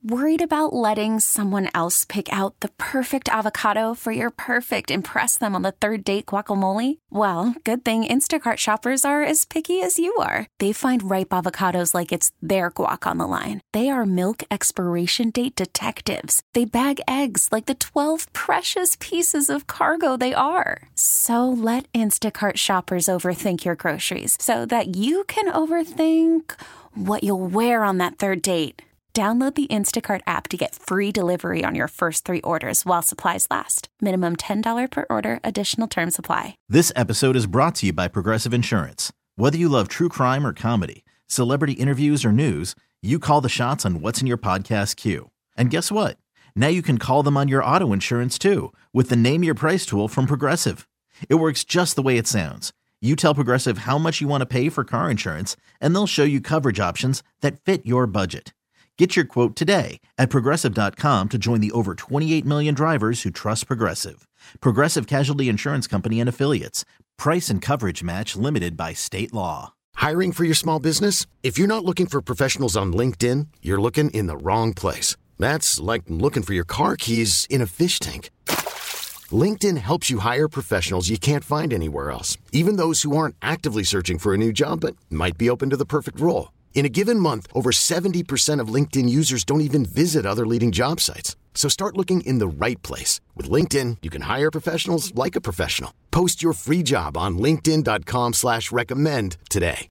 Worried about letting someone else pick out the perfect avocado for your perfect impress them on the third date guacamole? Well, good thing Instacart shoppers are as picky as you are. They find ripe avocados like it's their guac on the line. They are milk expiration date detectives. They bag eggs like the 12 precious pieces of cargo they are. So let Instacart shoppers overthink your groceries so that you can overthink what you'll wear on that third date. Download the Instacart app to get free delivery on your first 3 orders while supplies last. Minimum $10 per order. Additional terms apply. This episode is brought to you by Progressive Insurance. Whether you love true crime or comedy, celebrity interviews or news, you call the shots on what's in your podcast queue. And guess what? Now you can call them on your auto insurance too with the Name Your Price tool from Progressive. It works just the way it sounds. You tell Progressive how much you want to pay for car insurance, and they'll show you coverage options that fit your budget. Get your quote today at Progressive.com to join the over 28 million drivers who trust Progressive. Progressive Casualty Insurance Company and Affiliates. Price and coverage match limited by state law. Hiring for your small business? If you're not looking for professionals on LinkedIn, you're looking in the wrong place. That's like looking for your car keys in a fish tank. LinkedIn helps you hire professionals you can't find anywhere else, even those who aren't actively searching for a new job but might be open to the perfect role. In a given month, over 70% of LinkedIn users don't even visit other leading job sites. So start looking in the right place. With LinkedIn, you can hire professionals like a professional. Post your free job on linkedin.com/recommend today.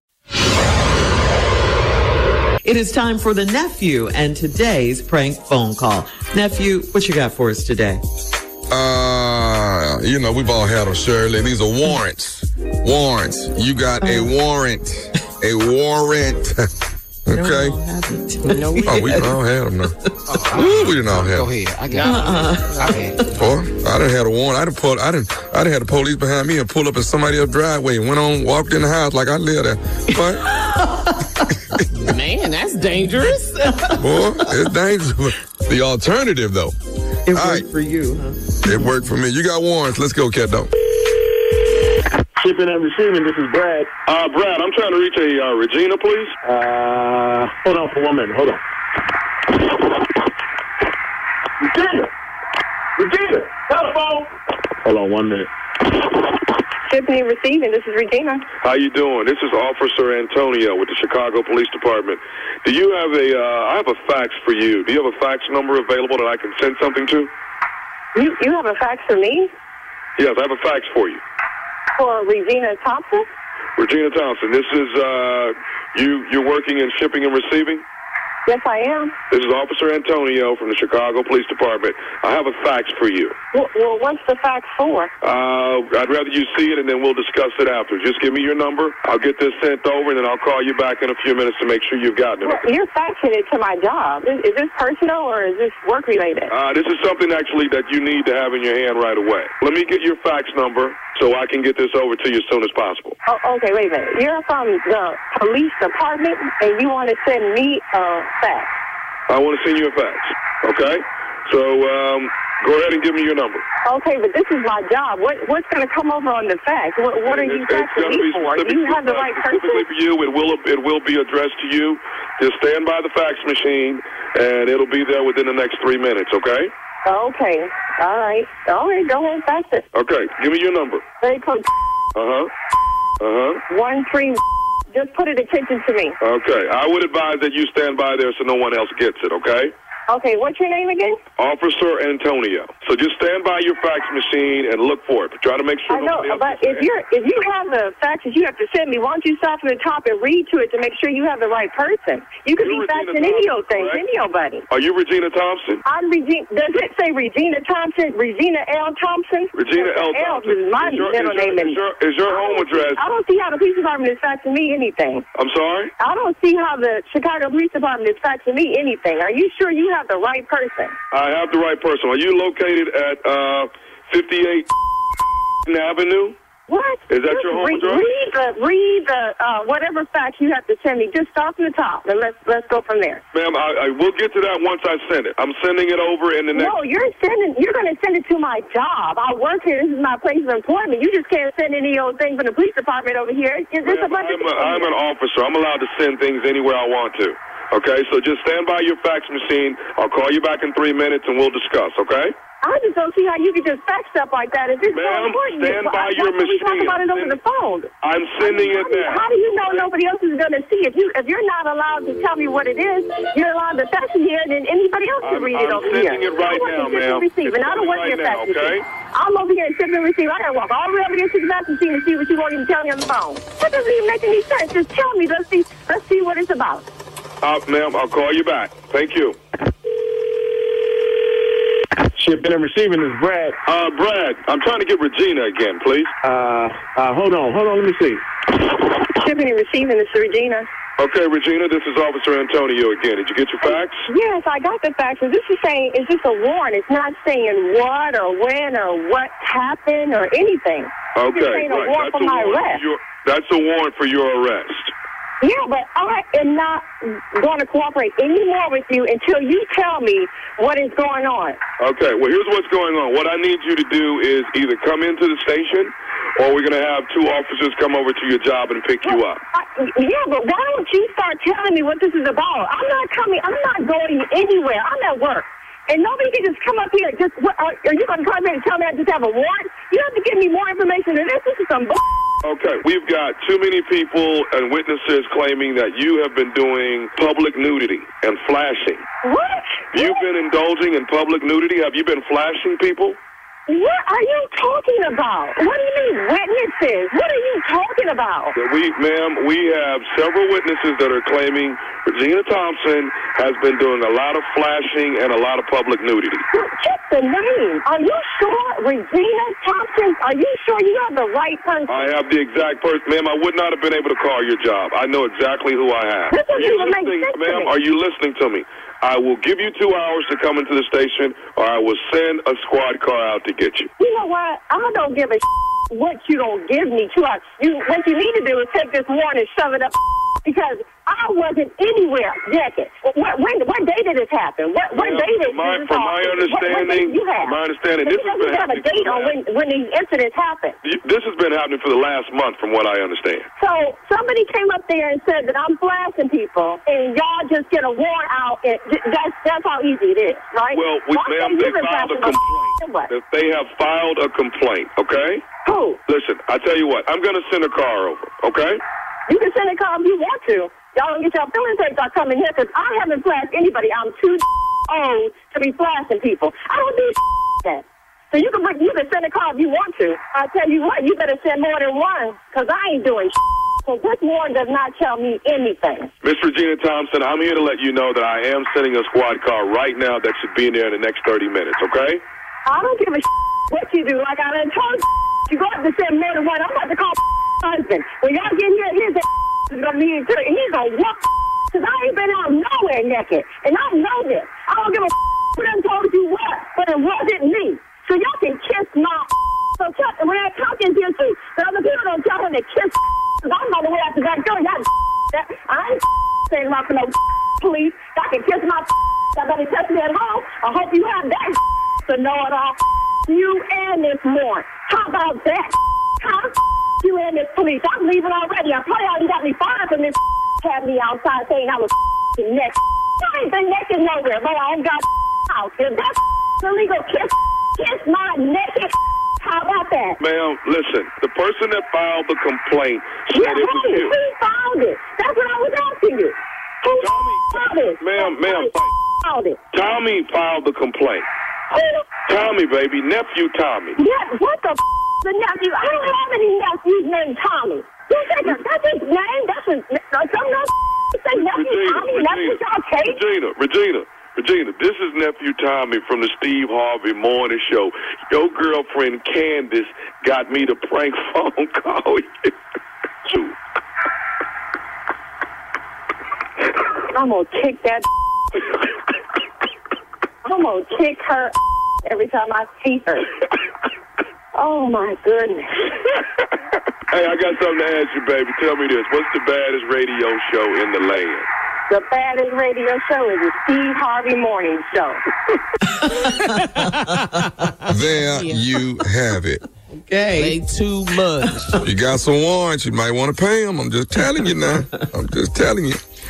It is time for the nephew and today's prank phone call. Nephew, what you got for us today? We've all had them, Shirley. These are warrants. Warrants. You got a warrant. A warrant. Okay? No, we we all had them now. We didn't all have them. Go ahead. I got it. I done had a warrant. I done had the police behind me and pull up in somebody else's driveway and walked in the house like I lived there. But man, that's dangerous. boy, it's dangerous. The alternative, though. It worked for you, huh? It worked for me. You got warrants. Let's go, cat dog. Shipping and receiving, this is Brad. Brad, I'm trying to reach a Regina, please. Hold on for 1 minute. Hold on. Regina, telephone. Hold on 1 minute. Shipping and receiving, this is Regina. How you doing? This is Officer Antonio with the Chicago Police Department. Do you have I have a fax for you. Do you have a fax number available that I can send something to? You have a fax for me? Yes, I have a fax for you. For Regina Thompson? Regina Thompson, this is, you're working in shipping and receiving? Yes, I am. This is Officer Antonio from the Chicago Police Department. I have a fax for you. Well, what's the fax for? I'd rather you see it, and then we'll discuss it after. Just give me your number. I'll get this sent over, and then I'll call you back in a few minutes to make sure you've gotten it. Well, you're faxing it to my job. Is this personal, or is this work-related? This is something, actually, that you need to have in your hand right away. Let me get your fax number so I can get this over to you as soon as possible. Oh, okay, wait a minute. You're from the police department, and you want to send me a fax? I want to send you a fax, okay? So go ahead and give me your number. Okay, but this is my job. What's going to come over on the fax? What are you faxing me for? Do you have the right person? Specifically for you, it will be addressed to you. Just stand by the fax machine, and it'll be there within the next 3 minutes, okay? Okay. All right, go ahead, fax it. Okay, give me your number. Very close. 13. Just put it attention to me. Okay, I would advise that you stand by there so no one else gets it, okay? Okay, what's your name again? Officer Antonio. So just stand by your fax machine and look for it. Try to make sure. I know, but if you have the faxes you have to send me, why don't you start from the top and read to it to make sure you have the right person? You could be faxing any old thing, any old buddy. Are you Regina Thompson? I'm Regina. Does it say Regina Thompson? Regina L. Thompson? Regina L. Thompson. Is my middle name. Is your home address? I don't see how the police department is faxing me anything. I'm sorry? I don't see how the Chicago Police Department is faxing me anything. Are you sure you have the right person? I have the right person. Are you located at 58 Avenue? What? Is that your home address? Read the whatever fax you have to send me. Just start from the top, and let's go from there. Ma'am, I will get to that once I send it. I'm sending it over in the next... No, you're going to send it to my job. I work here. This is my place of employment. You just can't send any old thing from the police department over here. Is this a bunch of... I'm an officer. I'm allowed to send things anywhere I want to. Okay, so just stand by your fax machine. I'll call you back in 3 minutes and we'll discuss, okay? I just don't see how you can just fax stuff like that. If it's so Ma'am, important, stand by your we talk machine. about it over the phone. I'm sending it now. How do you know nobody else is going to see it? If you're not allowed to tell me what it is, you're allowed to fax it here, then anybody else can read it over here. I'm sending it right now, ma'am. And I don't want your fax machine. I'm over here and sip and receive. I got to walk all the way over here to the fax machine to see what you won't even tell me on the phone. That doesn't even make any sense. Just tell me. Let's see what it's about. Ma'am, I'll call you back. Thank you. Shipping and receiving is Brad. Brad, I'm trying to get Regina again, please. Hold on, let me see. Shipping and receiving is Regina. Okay, Regina, this is Officer Antonio again. Did you get your fax? Yes, I got the fax. This is saying, it's just a warrant. It's not saying what or when or what happened or anything. Okay, it's saying a warrant for my arrest. That's a warrant for your arrest. Yeah, but I am not going to cooperate anymore with you until you tell me what is going on. Okay, well, here's what's going on. What I need you to do is either come into the station or we're going to have 2 officers come over to your job and pick you up. Yeah, but why don't you start telling me what this is about? I'm not going anywhere. I'm at work. And nobody can just come up here and are you going to come in and tell me I just have a warrant? You have to give me more information than this. This is some Okay, we've got too many people and witnesses claiming that you have been doing public nudity and flashing. What? You've been indulging in public nudity? Have you been flashing people? What are you talking about? What do you mean witnesses? What are you talking about? Ma'am, we have several witnesses that are claiming Regina Thompson has been doing a lot of flashing and a lot of public nudity. Check the name. Are you sure, Regina Thompson? Are you sure you have the right person? I have the exact person. Ma'am, I would not have been able to call your job. I know exactly who I have. This doesn't even make sense to ma'am, me. are you listening to me? I will give you 2 hours to come into the station, or I will send a squad car out to get you. You know what? I don't give a what you don't give me 2 hours. What you need to do is take this warrant and shove it up because I wasn't anywhere naked. What day did this happen? What day did this happen? From my understanding, this has been happening. You have a date on when these incidents happened. This has been happening for the last month, from what I understand. So somebody came up there and said that I'm flashing people, and y'all just get a warrant out. And that's how easy it is, right? Well, ma'am, they filed a complaint. They have filed a complaint, okay? Who? Listen, I tell you what, I'm going to send a car over, okay? You can send a car if you want to. Y'all don't get your feelings hurt by coming here because I haven't flashed anybody. I'm too old to be flashing people. I don't do that. So you can send a car if you want to. I tell you what, you better send more than one because I ain't doing So this warrant does not tell me anything. Miss Regina Thompson, I'm here to let you know that I am sending a squad car right now that should be in there in the next 30 minutes, okay? I don't give a what you do. Like I done told you go up to send more than one. I'm about to call husband. When y'all get here, he's going to be he's going to walk because I ain't been out nowhere naked. And I know this. I don't give a who done told you what, but it wasn't me. So y'all can kiss my So Chuck, when I talk in here too, the other people don't tell him to kiss because I'm on the way out the back door. Y'all I ain't saying about no police. Y'all can kiss my y'all better touch me at home. I hope you have that to know it all. You and this morning. How about that? Huh? You and this police. I'm leaving already. I probably already got me fired from this had me outside saying I was next. I ain't been naked nowhere, but I ain't got house. If that's illegal, kiss my naked. How about that? Ma'am, listen. The person that filed the complaint said it was you. Who filed it? That's what I was asking you. Who filed it? Ma'am, Tommy filed the complaint. Who? Tommy, baby. Nephew Tommy. Yeah, what the nephew? I don't have any nephews named Tommy. That's his name? That's his say nephew Tommy? Nephew Tommy? Regina, this is Nephew Tommy from the Steve Harvey Morning Show. Your girlfriend Candace got me to prank phone call you. I'm going to kick that. I'm going to kick her every time I see her. Oh, my goodness. Hey, I got something to ask you, baby. Tell me this. What's the baddest radio show in the land? The baddest radio show is the Steve Harvey Morning Show. There you have it. Okay. Play too much. You got some warrants. You might want to pay them. I'm just telling you now. I'm just telling you.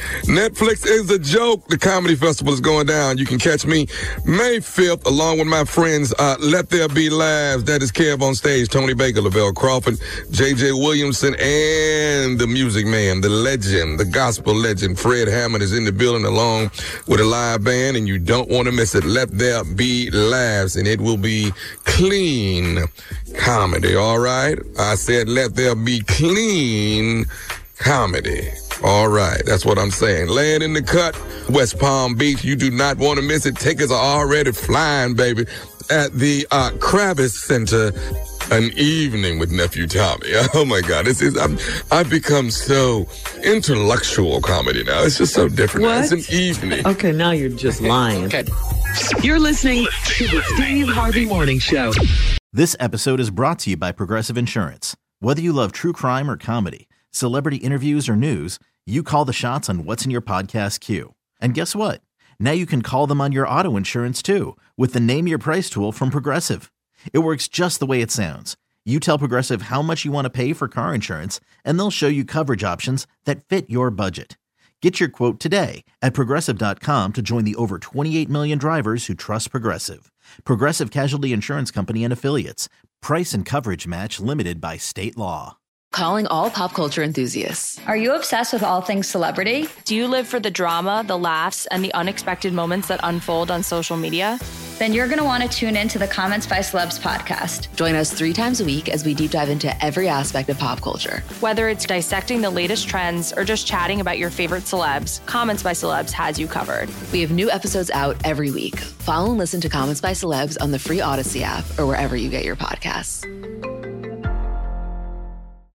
Netflix is a joke. The comedy festival is going down. You can catch me May 5th along with my friends Let There Be Laughs. That is Kev on stage, Tony Baker, Lavelle Crawford, J.J. Williamson, and the music man, the legend, the gospel legend, Fred Hammond is in the building along with a live band, and you don't want to miss it. Let There Be Laughs, and it will be clean comedy, all right? I said let there be clean comedy. All right, that's what I'm saying. Laying in the cut, West Palm Beach. You do not want to miss it. Tickets are already flying, baby, at the Kravis Center. An evening with Nephew Tommy. Oh my God, I've become so intellectual comedy now. It's just so different. What? It's an evening. Okay, now you're just lying. Okay. You're listening to the Steve Harvey Morning Show. This episode is brought to you by Progressive Insurance. Whether you love true crime or comedy, celebrity interviews or news, you call the shots on what's in your podcast queue. And guess what? Now you can call them on your auto insurance too with the Name Your Price tool from Progressive. It works just the way it sounds. You tell Progressive how much you want to pay for car insurance, and they'll show you coverage options that fit your budget. Get your quote today at Progressive.com to join the over 28 million drivers who trust Progressive. Progressive Casualty Insurance Company and Affiliates. Price and coverage match limited by state law. Calling all pop culture enthusiasts. Are you obsessed with all things celebrity? Do you live for the drama, the laughs, and the unexpected moments that unfold on social media? Then you're going to want to tune in to the Comments by Celebs podcast. Join us 3 times a week as we deep dive into every aspect of pop culture. Whether it's dissecting the latest trends or just chatting about your favorite celebs, Comments by Celebs has you covered. We have new episodes out every week. Follow and listen to Comments by Celebs on the free Odyssey app or wherever you get your podcasts.